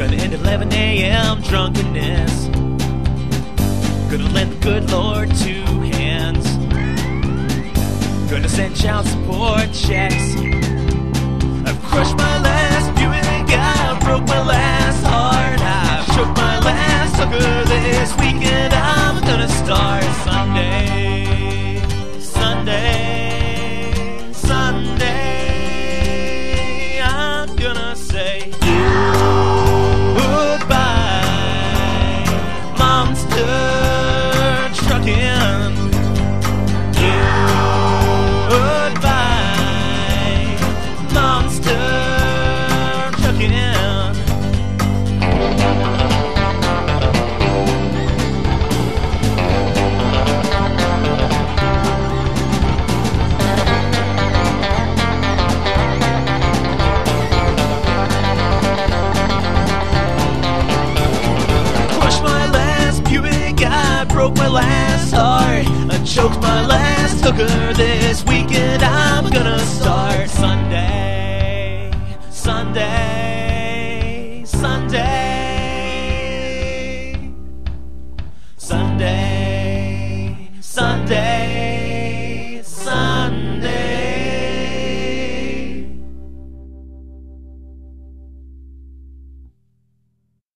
Gonna end at 11 a.m. drunkenness. Gonna lend the good Lord two hands. Gonna send child support checks. I've crushed my last Buick, I broke my last heart. I've shook my last sucker this weekend. I'm gonna start Sunday, Sunday, Sunday. I'm gonna say goodbye, monster trucking. Goodbye, monster trucking. Crushed my last Buick, I broke my last heart. I choked my